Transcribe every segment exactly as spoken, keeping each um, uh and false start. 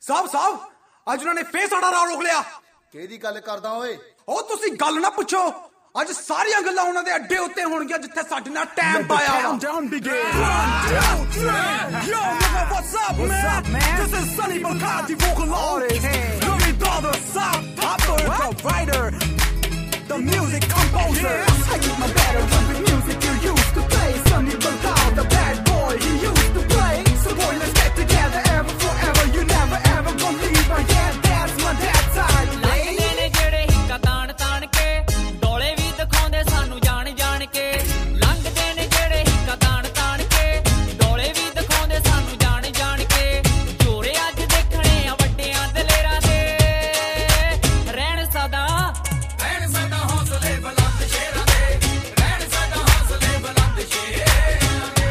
ਸਾਹਿਬ ਸਾਹਿਬ ਅੱਜ ਉਹਨਾਂ ਨੇ ਫੇਰ ਸਾਡਾ ਰਾਹ ਰੋਕ ਲਿਆ। ਕਿਹਦੀ ਗੱਲ ਕਰਦਾ ਓਏ? ਉਹ ਤੁਸੀਂ ਗੱਲ ਨਾ ਪੁੱਛੋ, ਅੱਜ ਸਾਰੀਆਂ ਗੱਲਾਂ ਉਹਨਾਂ ਦੇ ਅੱਡੇ ਉੱਤੇ ਹੋਣਗੀਆਂ ਜਿੱਥੇ ਸਾਡੇ ਨਾਲ ਟਾਈਮ ਪਾਇਆ ਵਾ। Yo, nigga, what's up, man? This is Sunny Balkati, vocal artist. Louis Daughter, South Popper, the writer, the music composer. I get my better from the music you used to play. Sunny Balkati, the bad boy he used to play. So boy, let's get together ever forever. You never ever gonna leave my dad. That's my dad side. ਲੱਗਦੇ ਨੇ ਜਿਹੜੇ ਹਿੱਕਾ ਤਾਣ ਤਾਣ ਕੇ ਡੋਲੇ ਵੀ ਦਿਖਾਉਂਦੇ ਸਾਨੂੰ ਜਾਣ ਜਾਣ ਕੇ। ਲੰਘਦੇ ਨੇ ਜਿਹੜੇ ਹਿੱਕਾ ਤਾਣ ਤਾਣ ਕੇ ਡੋਲੇ ਵੀ ਦਿਖਾਉਂਦੇ ਸਾਨੂੰ ਜਾਣ ਜਾਣ ਕੇ। ਜੋਰੇ ਅੱਜ ਦੇਖਣੇ ਆ ਵੱਡਿਆਂ ਦਲੇਰਾਂ ਦੇ ਰਹਿਣ ਸਦਾ ਰਹਿਣ ਸਦਾ ਹੌਸਲੇ ਬੁਲੰਦ ਸ਼ੇਰਾਂ ਦੇ ਰਹਿਣ ਸਦਾ ਹੌਸਲੇ ਬੁਲੰਦ ਸ਼ੇਰਾਂ ਦੇ।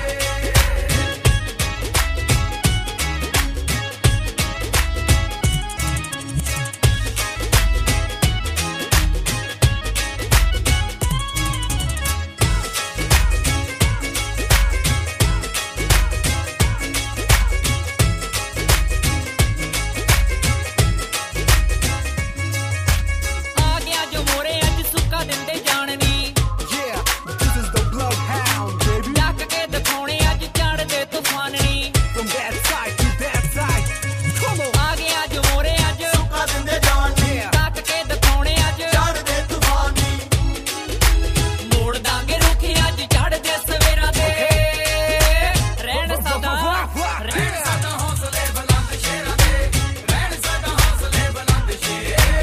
ਆ ਗਿਆ ਜੋ ਮੋਰੇ ਅੱਜ ਸੁੱਕਾ ਦਿੰਦੇ ਜਾਣਨੀ Yeah, this is the Bloodhound, baby. ਡੱਕ ਕੇ ਦਿਖਾਉਣੇ ਅੱਜ ਚੜ੍ਹਦੇ ਤੂਫਾਨਣੀ। From that side to that side. Come on. ਆ ਗਿਆ ਜੋ ਮੋਰੇ ਅੱਜ ਸੁੱਕਾ ਦਿੰਦੇ ਜਾਣ ਦੀ Yeah. ਡੱਕ ਕੇ ਦਿਖਾਉਣੇ ਅੱਜ ਚੜ੍ਹਦੇ ਤੂਫਾਨ ਦੀ। ਮੋੜ ਦਾਂਗੇ ਰੁੱਖੇ ਅੱਜ ਚੜ੍ਹਦੇ ਸਵੇਰਾਂ ਦੇ ਰਹਿਣ ਸਦਾ ਰਹਿਣ ਸਦਾ ਹੌਸਲੇ ਬੁਲੰਦ ਸ਼ੇਰਾਂ ਦੇ ਰਹਿਣ ਸਦਾ ਹੌਸਲੇ ਬੁਲੰਦ ਸ਼ੇਰਾਂ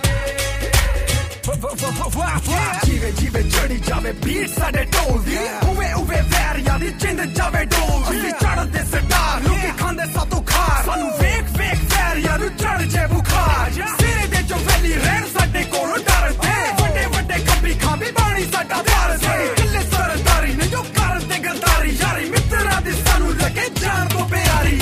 ਜਿਵੇਂ ਜਿਵੇਂ ਚੜੀ ਜਾਵੇ ਬੀਟ ਸਾਡੇ ਢੋਲ ਦੀ, ਉਵੇਂ ਉਵੇਂ ਵੈਰੀਆਂ ਦੀ ਜਿੰਦ ਜਾਵੇ ਡੋਲ ਦੀ। ਅਸੀਂ ਚੜ੍ਹਦੇ ਸਟਾਰ ਲੋਕੀ ਖਾਂਦੇ ਸਾਤੋਂ ਖਾਰ, ਸਾਨੂੰ ਵੇਖ ਵੇਖ ਵੈਰੀਆਂ ਨੂੰ ਚੜ੍ਹ ਜੇ ਬੁਖਾਰ। ਸਿਰੇ ਦੇ ਚੋਂ ਵੈਲੀ ਰਹਿਣ ਸਾਡੇ ਕੋਲੋਂ ਡਰਦੇ, ਵੱਡੇ ਵੱਡੇ ਖੱਬੀ ਖਾਂਬੀ ਬਾਣੀ ਸਾਡਾ ਡਰਦੇ। ਕਿੱਲੇ ਸਰਦਾਰੀ ਨੇ ਜੋ ਕਰਦੇ ਗਰਦਾਰੀ, ਯਾਰੀ ਮਿੱਤਰਾਂ ਦੀ ਸਾਨੂੰ ਲੱਗੇ ਜਾਨ ਤੋਂ ਪਿਆਰੀ।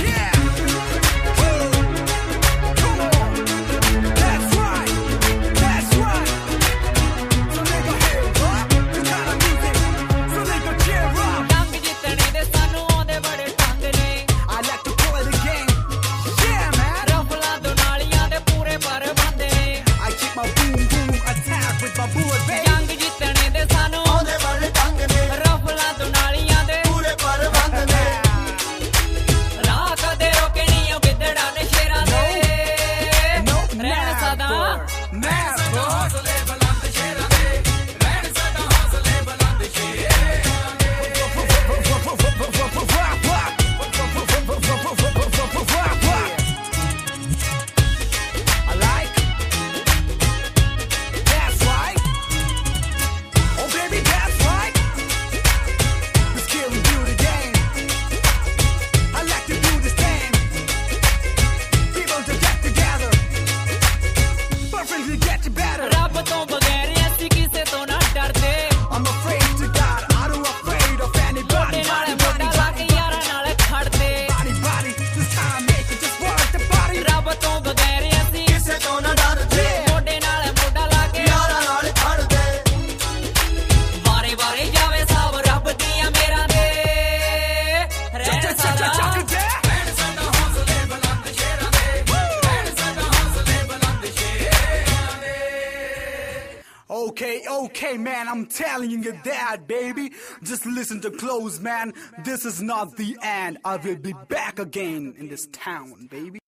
Come on, that's right, that's right. So nigga hip hop, you got a music, so nigga cheer up. ਡੰਗ ਜਿੱਤਣੇ ਦੇ ਸਾਨੂੰ ਆਉਂਦੇ ਬੜੇ ਢੰਗ ਨੇ। I like to play the game, yeah man. ਰਫਲਾਂ ਤੋਂ ਨਾਲੀਆਂ ਦੇ ਪੂਰੇ ਪਰ ਬੰਦੇ ਨੇ। I keep my boom boom attack with my bullet baby. ਜੰਗ ਜਿੱਤਣੇ ਦੇ ਸਾਨੂੰ ਆਉਂਦੇ ਬੜੇ ਢੰਗ ਨੇ ਰਫਲਾਂ ਤੋਂ ਨਾਲੀਆਂ ਦੇ ਪੂਰੇ ਪਰਵੰਦ ਨੇ। ਰਾਹ ਕਦੇ ਰੋਕੇ ਨਹੀਂ ਉਹ ਗਿੱਦੜਾਂ ਨੇ ਸ਼ੇਰਾਂ ਦੇ ਰਹਿਣ ਸਦਾ Mad boy. ਹੌਸਲੇ ਬੁਲੰਦ ਸ਼ੇਰਾਂ ਦੇ ਰਹਿਣ ਸਦਾ ਹੌਸਲੇ ਬੁਲੰਦ ਸ਼ੇਰਾਂ ਦੇ। I like. That's right. Oh baby, that's right. Let's kill and do the game. I like to do this thing. People to get together. Perfectly get you better. ਰੱਬ ਤੋਂ ਬਗੈਰ ਅਸੀਂ ਕਿਸੇ ਤੋਂ ਨਾ ਡਰਦੇ। I'm afraid to God. I don't afraid of anybody. ਮੋਢੇ ਨਾਲ Body, ਮੋਢਾ body, ਲਾ ਕੇ body, ਯਾਰਾਂ ਨਾਲ ਖੜਦੇ। body, body. This time make it just work the body. ਰੱਬ ਤੋਂ ਬਗੈਰ ਅਸੀਂ ਕਿਸੇ ਤੋਂ ਨਾ ਡਰਦੇ ਮੋਢੇ ਨਾਲ ਮੋਢਾ ਲਾ ਕੇ ਯਾਰਾਂ ਨਾਲ ਖੜਦੇ। ਵਾਰੇ ਵਾਰੇ ਜਾਵੇ ਸਭ ਰੱਬ ਦੀਆਂ ਮੇਰਾਂ ਦੇ ਰਹਿਣ ਸਦਾ ਰਹਿਣ ਸਦਾ ਹੌਸਲੇ ਬੁਲੰਦ ਸ਼ੇਰਾਂ ਦੇ ਰਹਿਣ ਸਦਾ ਹੌਸਲੇ ਬੁਲੰਦ ਸ਼ੇਰਾਂ ਦੇ। Okay, okay, man, I'm telling you that, baby. Just listen to close, man. This is not the end. I will be back again in this town, baby.